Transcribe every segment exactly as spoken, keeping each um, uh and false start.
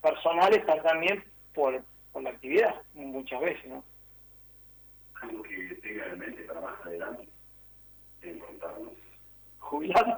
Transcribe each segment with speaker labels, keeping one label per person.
Speaker 1: personal está también por, por la actividad, muchas veces, ¿no?
Speaker 2: Algo que tenga en mente para más adelante, en contarnos.
Speaker 1: ¿Jubilado?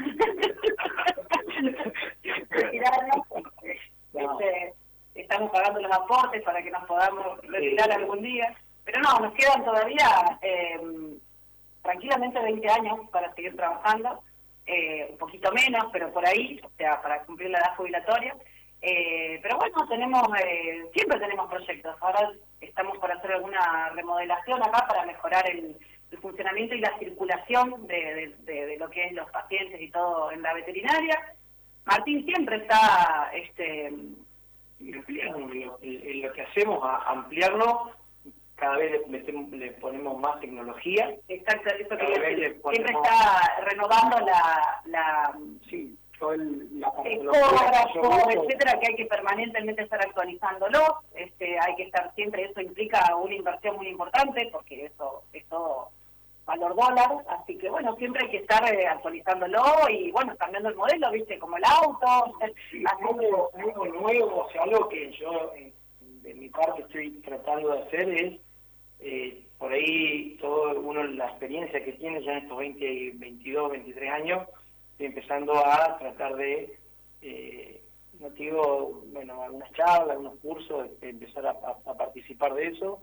Speaker 3: Retirarnos.
Speaker 1: No.
Speaker 3: Este, estamos pagando los aportes para que nos podamos retirar
Speaker 1: Sí.
Speaker 3: algún día. Pero no, nos quedan todavía eh, tranquilamente veinte años para seguir trabajando, eh, un poquito menos, pero por ahí, o sea, para cumplir la edad jubilatoria. Eh, pero bueno, tenemos eh, siempre tenemos proyectos. Ahora estamos por hacer alguna remodelación acá para mejorar el, el funcionamiento y la circulación de, de, de, de lo que es los pacientes y todo en la veterinaria. Martín siempre está... este
Speaker 1: Ampliamos lo, en lo que hacemos, a ampliarlo, cada vez le, metemos, le ponemos más tecnología.
Speaker 3: Exacto, eso
Speaker 1: Cada
Speaker 3: quería
Speaker 1: vez
Speaker 3: decir.
Speaker 1: le ponemos-
Speaker 3: Siempre está renovando la... la
Speaker 1: Sí, todo el, la
Speaker 3: ecógrafo, etcétera, que hay que permanentemente estar actualizándolo. Este, hay que estar siempre, eso implica una inversión muy importante, porque eso es todo valor dólar, así que bueno, siempre hay que estar eh, actualizándolo y bueno, cambiando el modelo, viste, como el auto,
Speaker 1: Sí,
Speaker 3: haciendo...
Speaker 1: algo, algo nuevo, o sea, algo que yo eh, de mi parte estoy tratando de hacer es, eh, por ahí, todo uno, la experiencia que tiene ya en estos veinte, veintidós, veintitrés años, estoy empezando a tratar de, eh, no te digo, bueno, algunas charlas, algunos cursos, de empezar a, a, a participar de eso,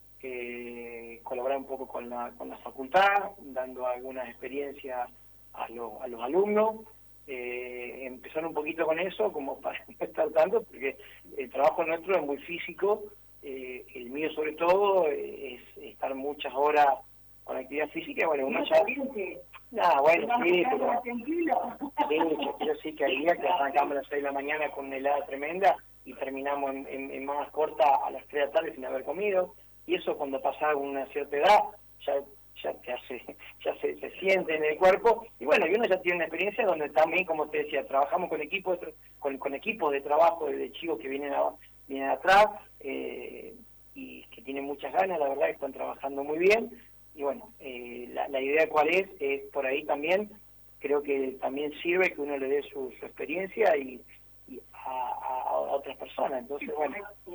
Speaker 1: que colaborar un poco con la con la facultad, dando algunas experiencias a, lo, a los alumnos, eh, empezar un poquito con eso, como para no estar tanto, porque el trabajo nuestro es muy físico, eh, el mío sobre todo es estar muchas horas con actividad física, bueno, uno ya... Ah, bueno, sí, pero... Sí, yo, yo sí que hay días que arrancamos a las seis de la mañana con una helada tremenda y terminamos en, en, en más corta a las tres de la tarde sin haber comido. Y eso cuando pasa una cierta edad ya ya te hace, ya se, se siente en el cuerpo, y bueno, y uno ya tiene una experiencia donde también, como te decía, trabajamos con equipos con, con equipos de trabajo de, de chicos que vienen a, vienen atrás, eh, y que tienen muchas ganas, la verdad que están trabajando muy bien, y bueno, eh, la, la idea cuál es, es por ahí también, creo que también sirve que uno le dé su, su experiencia y y a, a, a otras personas, entonces bueno,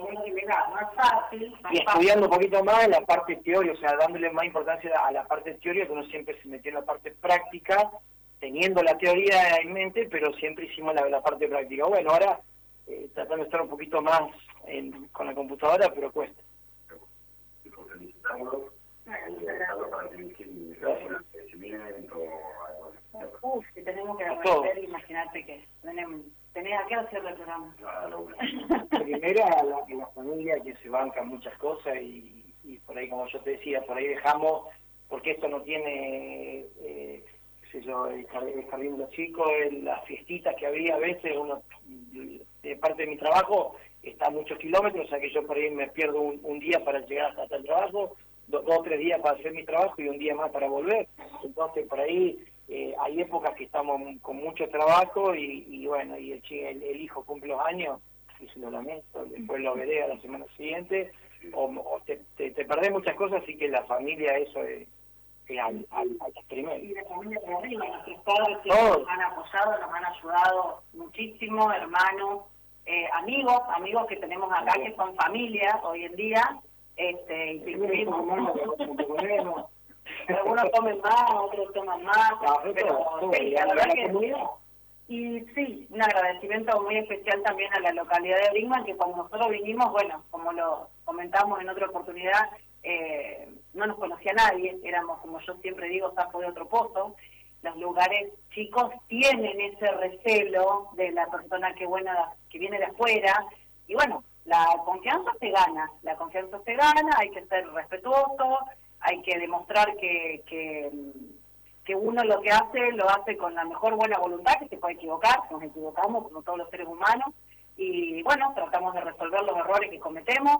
Speaker 1: y estudiando un poquito más la parte teórica, o sea, dándole más importancia a la parte teórica, que uno siempre se metió en la parte práctica, teniendo la teoría en mente, pero siempre hicimos la, la parte práctica. Bueno, ahora eh, tratando de estar un poquito más en, con la computadora, pero cuesta.
Speaker 3: Uf, que tenemos que agradecer, imagínate que tenemos... ¿Tenés a qué hacer el programa?
Speaker 1: Primero a la, a la familia que se banca muchas cosas y, y por ahí, como yo te decía, por ahí dejamos, porque esto no tiene, eh, qué sé yo, el jardín, el jardín de los chicos, el, las fiestitas que había a veces, uno, de parte de mi trabajo, está a muchos kilómetros, o sea que yo por ahí me pierdo un, un día para llegar hasta, hasta el trabajo, do, dos o tres días para hacer mi trabajo y un día más para volver. Entonces por ahí... Eh, hay épocas que estamos con mucho trabajo y, y bueno, y el, el, el hijo cumple los años y se lo lamento, después lo veré a la semana siguiente, o, o te, te, te perdés muchas cosas, así que la familia eso es, es al, al, al primero.
Speaker 3: Y la familia de arriba, nuestros padres que nos han apoyado, nos han ayudado muchísimo, hermanos, eh, amigos, amigos que tenemos acá que son familia hoy en día, este, y que vivimos. Algunos tomen más, otros toman más, no, pero sí, la verdad que... Y sí, un agradecimiento muy especial también a la localidad de Brinkmann, que cuando nosotros vinimos, bueno, como lo comentamos en otra oportunidad, eh, no nos conocía nadie, éramos, como yo siempre digo, sapo de otro pozo. Los lugares chicos tienen ese recelo de la persona que, buena, que viene de afuera, y bueno, la confianza se gana, la confianza se gana, hay que ser respetuoso, hay que demostrar que, que, que uno lo que hace, lo hace con la mejor buena voluntad, que se puede equivocar, nos equivocamos como todos los seres humanos, y bueno, tratamos de resolver los errores que cometemos,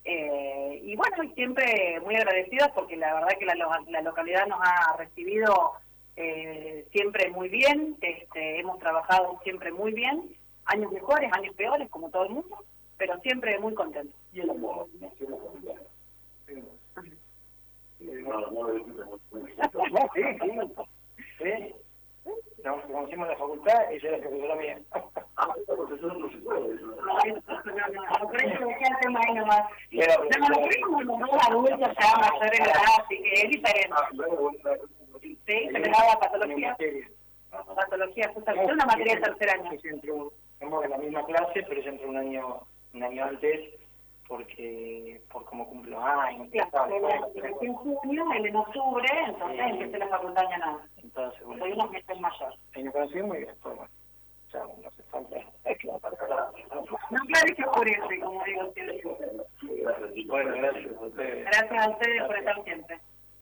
Speaker 3: eh, y bueno, y siempre muy agradecidos porque la verdad que la, la localidad nos ha recibido eh, siempre muy bien, este, hemos trabajado siempre muy bien, años mejores, años peores, como todo el mundo, pero siempre muy contentos.
Speaker 1: Y el amor, nació la familia. Sí, sí, sí. Nos conocimos en la facultad, ella era la profesora mía.
Speaker 2: Ah, esta profesora no se puede.
Speaker 3: quedarme ahí nomás. No, no, pero como los dos adultos ya mayores de edad, así que es diferente. Sí, se me daba patología. Patología, justamente, una materia de tercer año.
Speaker 1: Estamos en la misma clase, pero yo entré un año, un año antes, porque por cómo cumplo años.
Speaker 3: Claro, en junio, él en octubre, entonces sí. Empecé la facultad ya nada.
Speaker 1: Entonces, bueno.
Speaker 3: Soy unos meses mayor.
Speaker 1: Y nos conocimos y después, bueno, ya no hace falta.
Speaker 3: No, claro, es que por eso, como digo siempre.
Speaker 1: Bueno, gracias a ustedes.
Speaker 3: Gracias a ustedes por estar siempre.